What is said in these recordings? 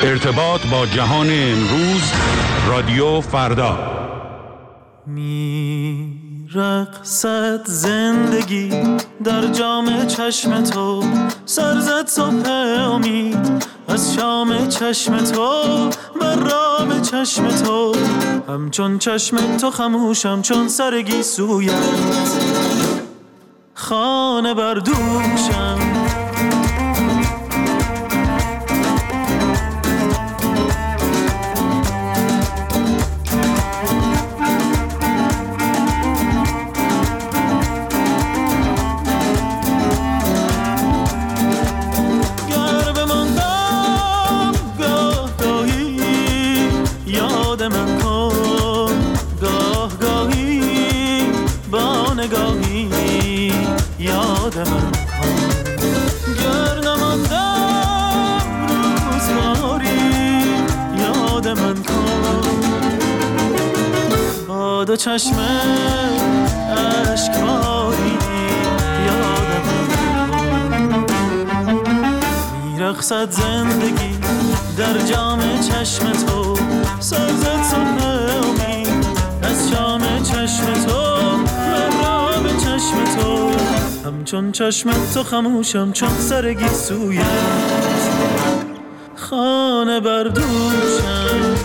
ارتباط با جهان امروز، رادیو فردا. میرقصد زندگی در جام چشم تو، سرزد صبح امید از شام چشم تو، بر رام چشم تو، همچون چشم تو خموشم چون سر گیسویت، خانه بردوشم. دو چشم اشکباری یادم میرقصد زندگی در جام چشم تو، سرزد صبح امید از شام چشم تو، مرام چشم تو، همچون چشم تو خموشم چون سر گیسویت، خانه بردوشم.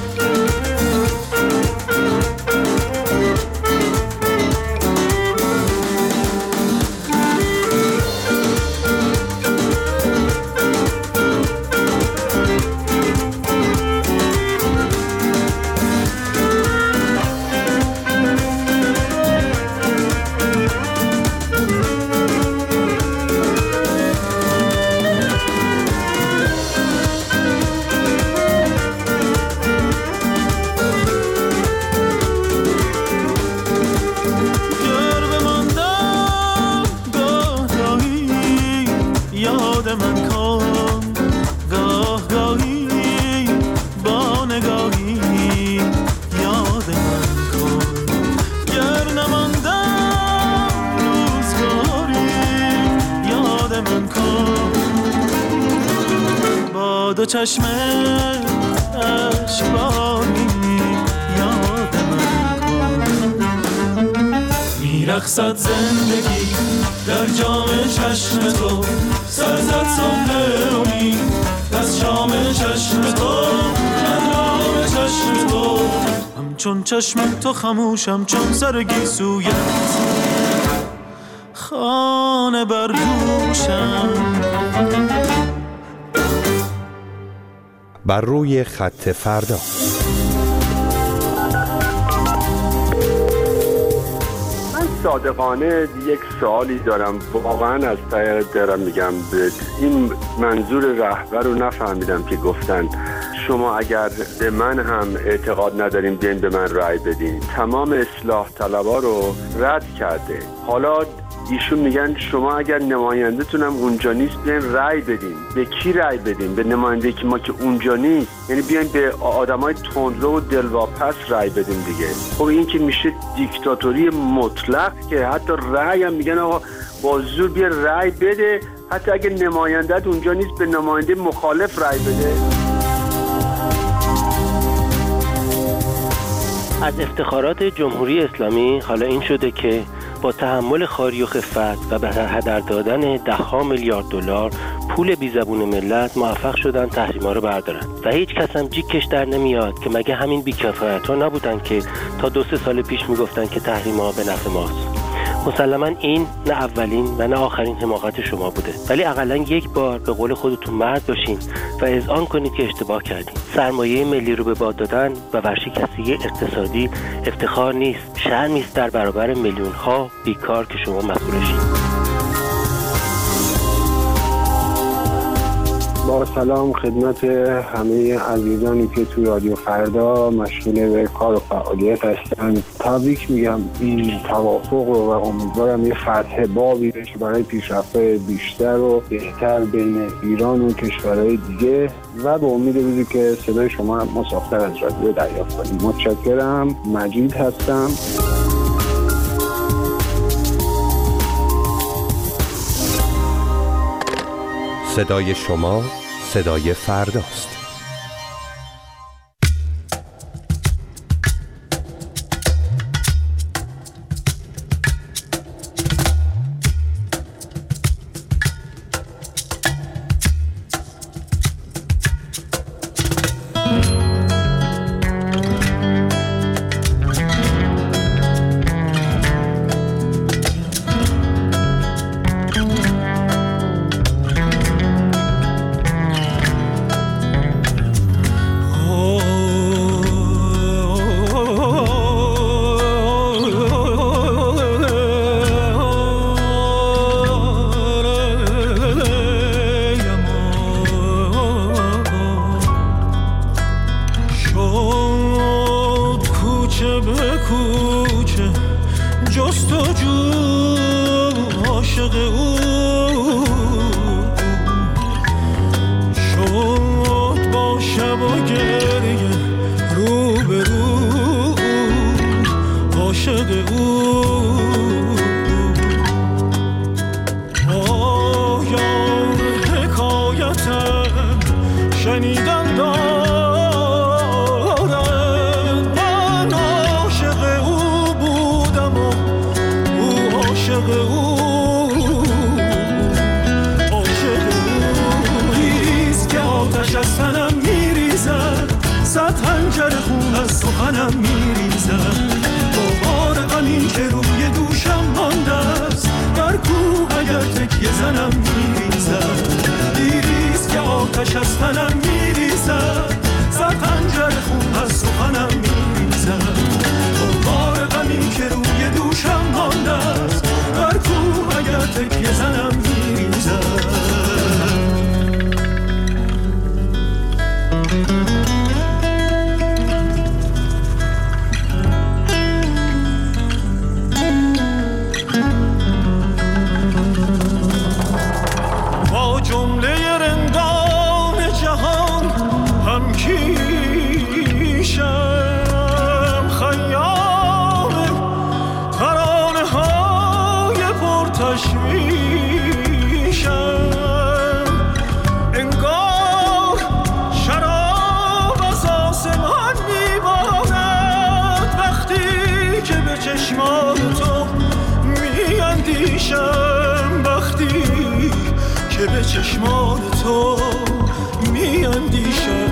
دو چشم اشکباری یادم میرقصد زندگی در جام چشم تو، سرزد صبح امید از شام چشم تو، مرام چشم تو، همچون چشم تو خموشم چون سر گیسویت، خانه بردوشم. بر روی خط فردا. من صادقانه یک سوالی دارم، واقعا از ته دلم میگم، این منظور رهبر رو نفهمیدم که گفتن شما اگر به من هم اعتقاد ندارین بیاین به من رأی بدین. تمام اصلاح طلبا رو رد کرده. حالا ایشون میگن شما اگر نماینده تونم اونجا نیست بیاین رأی بدین. به کی رأی بدین؟ به نماینده که ما که اونجا نیست، یعنی بیاین به آدمای تندرو و دلواپس رأی بدین دیگه. خب این که میشه دیکتاتوری مطلق که حتی رأی هم میگن آقا با زور بیا رأی بده، حتی اگه نمایندت اونجا نیست به نماینده مخالف رأی بده. از افتخارات جمهوری اسلامی حالا این شده که با تحمل خاری و خفت و به هدر دادن ده‌ها میلیارد دلار پول بیزبون ملت موفق شدن تحریما رو بردارن و هیچ کس هم جیکش در نمیاد که مگه همین بی‌کفایت‌ها نبودن که تا 2-3 سال پیش میگفتن که تحریما به نفع ماست. مسلماً این نه اولین و نه آخرین حماقت شما بوده، ولی اقلاً یک بار به قول خودتون مرد باشین و اذعان کنید که اشتباه کردین. سرمایه ملی رو به باد دادن و ورشکستگی اقتصادی افتخار نیست، شرم است در برابر میلیون‌ها بیکار که شما مسئولشین. با سلام خدمت همه عزیزانی که تو رادیو فردا مشغول به کار و فعالیت هستن. تبریک میگم این توافق رو و امیدوارم یه فتح بابی بشه برای پیشرفت بیشتر و بهتر بین ایران و کشورهای دیگه و به امید روزی که صدای شما مسافر از رادیو دریافت کنیم. متشکرم. مجید هستم. صدای شما صدای فرداست. عاشق او شد با شب و گریه رو به رو عاشق او آیان حکایتم شنیدن دارد من عاشق او بودم و او عاشق او از تنم میریزد صد خنجر خون از سخنم میریزد بار غمی که روی دوشم مانده است در کوه اگر تکیه زنم میریزد دیریست که آتش از تنم میریزد صد خنجر خون از سخنم میریزد بار غمی که روی دوشم مانده است در کوه اگر تکیه زنم میریزد با جمله رندان جهان هم کیشم خیام ترانه های پرتشویشم انگار شراب از آسمان میبارد وقتی که به چشمان تو میاندیشم وقتی که به چشمان تو میاندیشم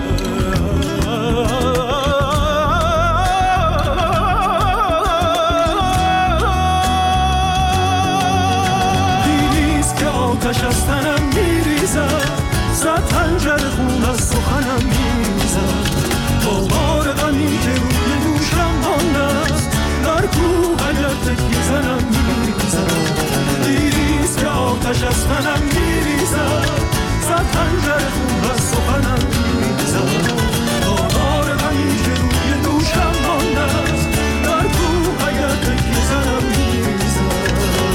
دیریست که آتش از تنم میریزد صد خنجر خون از سخنم میریزد با بار غمی که روی دوشم مانده است در کوه اگر تکیه زنم میریزد دیریست که آتش از تنم میریزد صد خنجر خون از سخنم میریزد با بار غمی که روی دوشم مانده است در کوه اگر تکیه زنم میریزد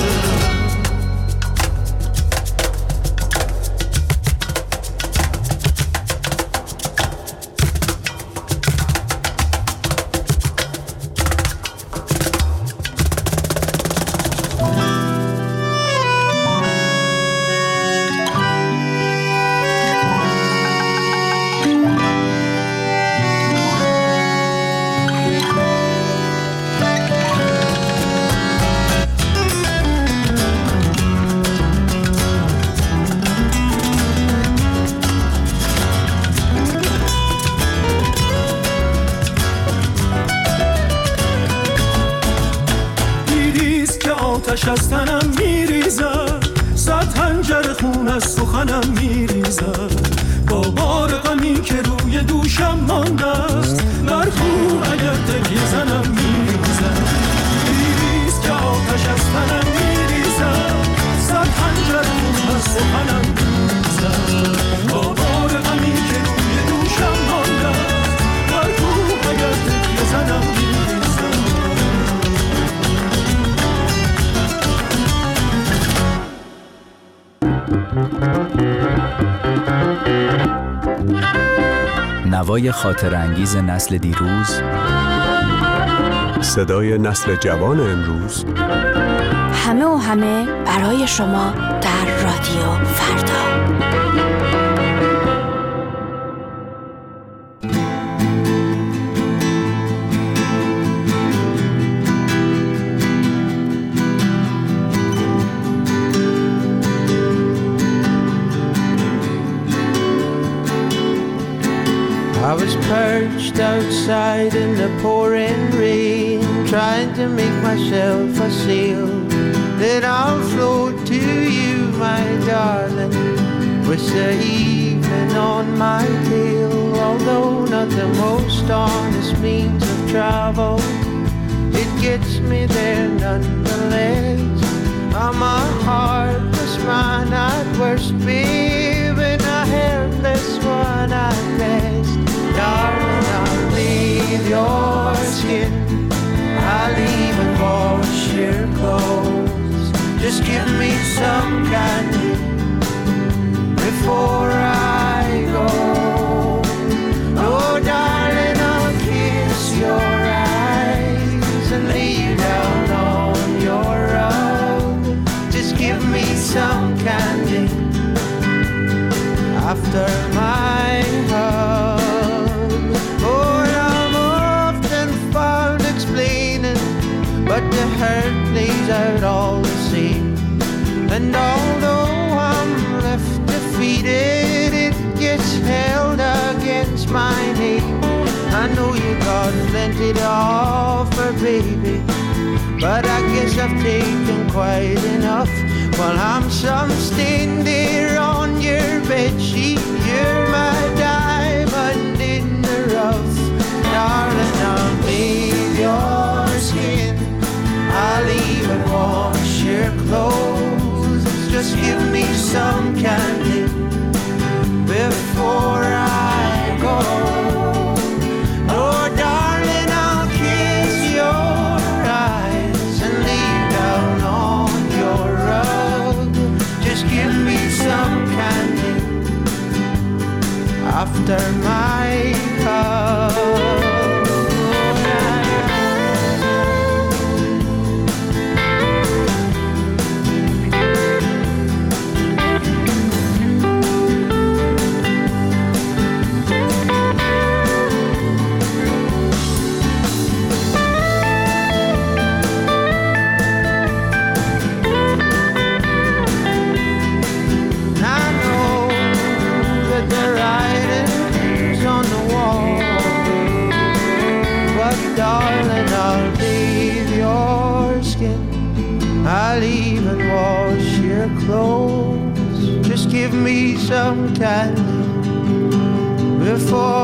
آتش از تنم میریزد صد خنجر خون از سخنم میریزد با بار غمی که روی دوشم مانده است در کوه اگر تکیه زنم میریزد دیریست که آتش از تنم میریزد صد خنجر خون از سخنم میریزد با بار غمی که روی دوشم مانده است در کوه اگر تکیه زنم میریزد نوای خاطر انگیز نسل دیروز، صدای نسل جوان امروز، همه و همه برای شما در رادیو فردا. I was perched outside in the pouring rain, trying to make myself a sail that I'll float to you, my darling, with the evening on my tail. Although not the most honest means of travel, it gets me there nonetheless. I'm a heartless man at worst, babe, and a helpless one at best. Darling, I'll leave your skin, I'll even wash your clothes. Just give me some some candy before I go. Oh, darling, I'll kiss your eyes and lay you down on your rug. Just give me some candy after my hug. Oh, I'm often found explaining, but the hurt lays out all the same. And although I'm left defeated, it gets held against my name. I know you got plenty to offer, baby, but I guess I've taken quite enough. While I'm some stain there on your bedsheet, you're my diamond in the rough. Darling, I'll bathe your skin, I'll even wash your clothes. Just give me some candy before I go. Oh, darling, I'll kiss your eyes and lay down on your rug. Just give me some candy after my hug. Darling, I'll bathe your skin, I'll even wash your clothes. Just give me some candy before